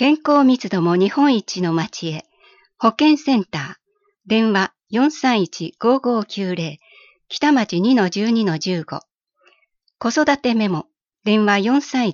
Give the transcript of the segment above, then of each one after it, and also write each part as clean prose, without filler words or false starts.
健康密度も日本一の町へ。保健センター。電話431-5590。北町 2-12-15。子育てメモ。電話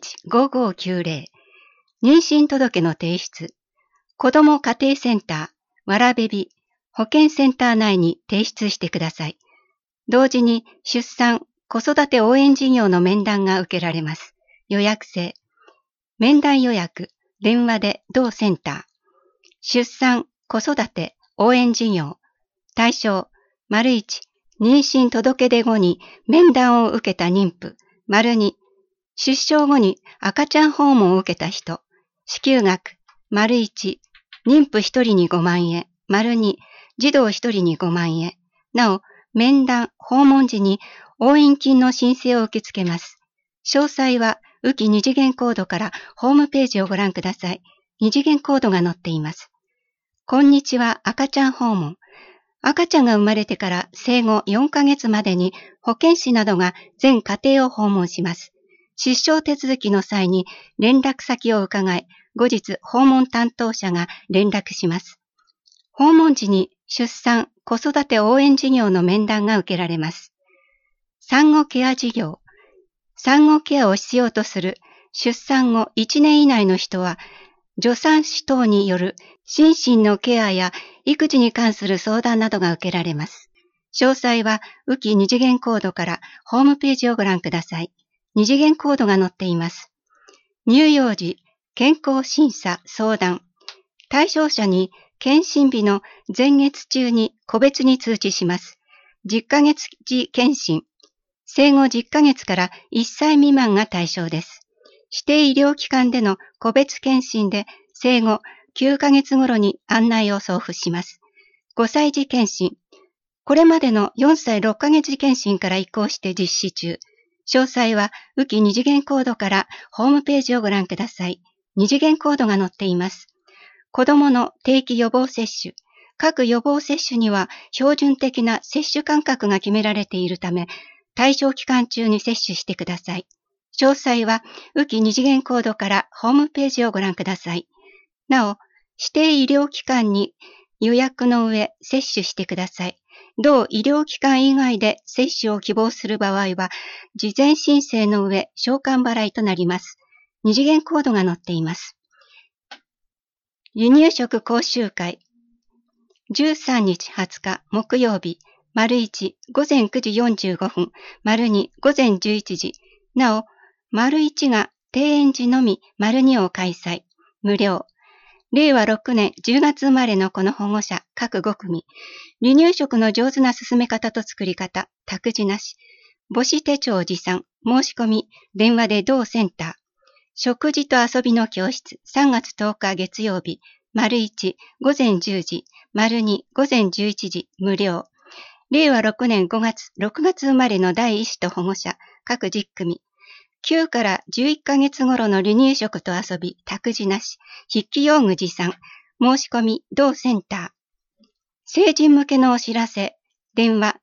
431-5590。妊娠届の提出。子ども家庭センター、わらべび、保健センター内に提出してください。同時に出産、子育て応援事業の面談が受けられます。予約制。面談予約、電話で同センター。出産、子育て応援事業。対象、①、妊娠届出後に面談を受けた妊婦。②、出生後に赤ちゃん訪問を受けた人。支給額、①、妊婦1人に5万円。②、児童1人に5万円。なお、面談、訪問時に応援金の申請を受け付けます。詳細は、浮き二次元コードからホームページをご覧ください。二次元コードが載っています。こんにちは、赤ちゃん訪問。赤ちゃんが生まれてから生後4ヶ月までに保健師などが全家庭を訪問します。出生手続きの際に連絡先を伺い、後日訪問担当者が連絡します。訪問時に出産、子育て応援事業の面談が受けられます。産後ケア事業。産後ケアを必要とする出産後1年以内の人は、助産師等による心身のケアや育児に関する相談などが受けられます。詳細は浮き二次元コードからホームページをご覧ください。二次元コードが載っています。乳幼児、健康審査、相談。対象者に検診日の前月中に個別に通知します。10ヶ月時検診。生後10ヶ月から1歳未満が対象です。指定医療機関での個別検診で生後9ヶ月頃に案内を送付します。5歳児検診。これまでの4歳6ヶ月検診から移行して実施中。詳細は浮き二次元コードからホームページをご覧ください。二次元コードが載っています。子どもの定期予防接種。各予防接種には標準的な接種間隔が決められているため、対象期間中に接種してください。詳細は浮き二次元コードからホームページをご覧ください。なお、指定医療機関に予約の上接種してください。同医療機関以外で接種を希望する場合は、事前申請の上償還払いとなります。二次元コードが載っています。離乳食講習会。13日20日木曜日、①午前9時45分、②午前11時。なお、①が定園時のみ、②を開催。無料。令和6年10月生まれのこの保護者、各5組。離乳食の上手な進め方と作り方、託児なし。母子手帳持参、申し込み、電話で同センター。食事と遊びの教室、3月10日月曜日、①午前10時、②午前11時、無料。令和6年5月、6月生まれの第1子と保護者、各10組。9から11ヶ月頃の離乳食と遊び、託児なし、筆記用具持参、申し込み、同センター。成人向けのお知らせ、電話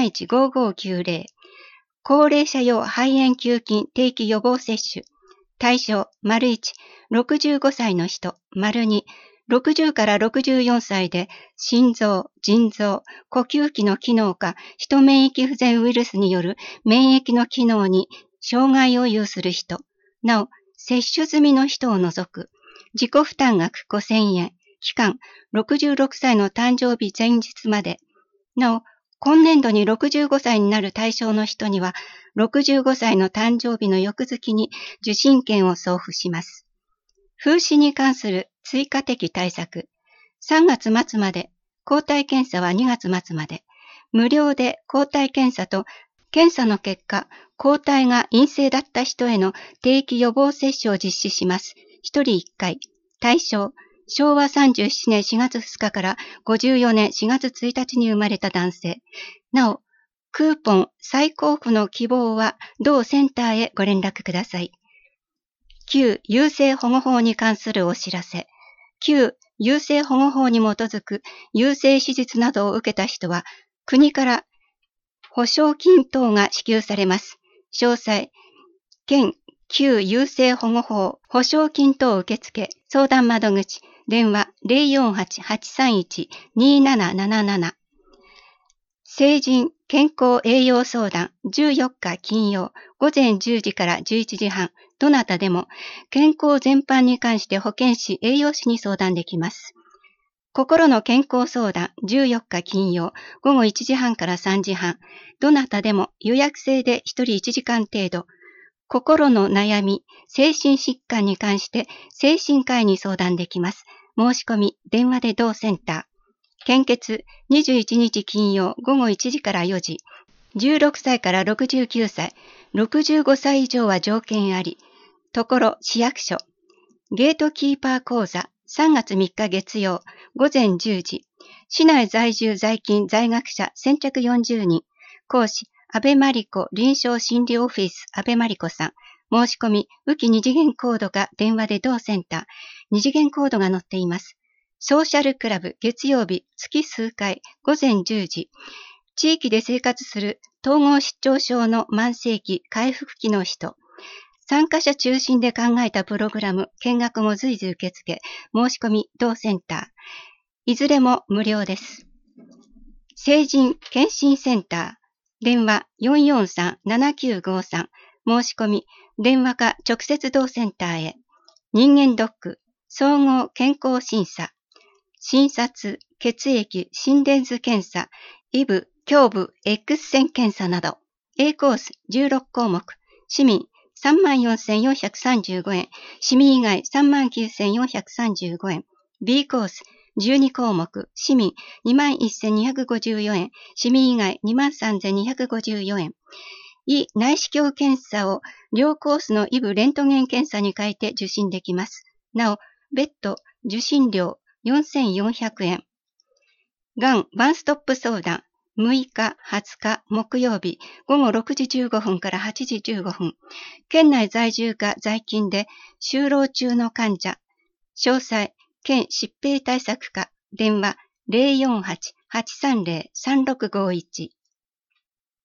431-5590。高齢者用肺炎球菌定期予防接種。対象、①、65歳の人、②、60から64歳で心臓、腎臓、呼吸器の機能か、ヒト免疫不全ウイルスによる免疫の機能に障害を有する人。なお、接種済みの人を除く。自己負担額5000円。期間、66歳の誕生日前日まで。なお、今年度に65歳になる対象の人には、65歳の誕生日の翌月に受診券を送付します。風疹に関する追加的対策。3月末まで、抗体検査は2月末まで。無料で抗体検査と、検査の結果、抗体が陰性だった人への定期予防接種を実施します。1人1回。対象、昭和37年4月2日から54年4月1日に生まれた男性。なお、クーポン再交付の希望は同センターへご連絡ください。旧優生保護法に関するお知らせ。旧優生保護法に基づく優生手術などを受けた人は、国から保証金等が支給されます。詳細、県旧優生保護法保証金等受付相談窓口電話 048-831-2777 成人健康栄養相談14日金曜午前10時から11時半どなたでも健康全般に関して保健師栄養士に相談できます。心の健康相談14日金曜午後1時半から3時半どなたでも予約制で1人1時間程度心の悩み、精神疾患に関して精神科医に相談できます。申し込み、電話で同センター。献血、21日金曜午後1時から4時。16歳から69歳、65歳以上は条件あり。ところ市役所。ゲートキーパー講座、3月3日月曜午前10時。市内在住在勤在学者先着40人。講師、安倍真理子臨床心理オフィス安倍真理子さん。申し込み、浮き二次元コードか電話で同センター。二次元コードが載っています。ソーシャルクラブ月曜日月数回午前10時。地域で生活する統合失調症の慢性期回復期の人。参加者中心で考えたプログラム、見学も随時受付。申し込み、同センター。いずれも無料です。成人検診センター。電話 443-7953 申し込み電話か直接同センターへ人間ドック総合健康審査診察血液心電図検査イブ胸部 X 線検査など A コース16項目市民 34,435 円市民以外 39,435 円 B コース12項目、市民 21,254 円、市民以外 23,254 円。内視鏡検査を両コースのイブレントゲン検査に変えて受診できます。なお、別途受診料 4,400 円。がんワンストップ相談6日、20日木曜日午後6時15分から8時15分。県内在住か在勤で就労中の患者。詳細県疾病対策課電話 048-830-3651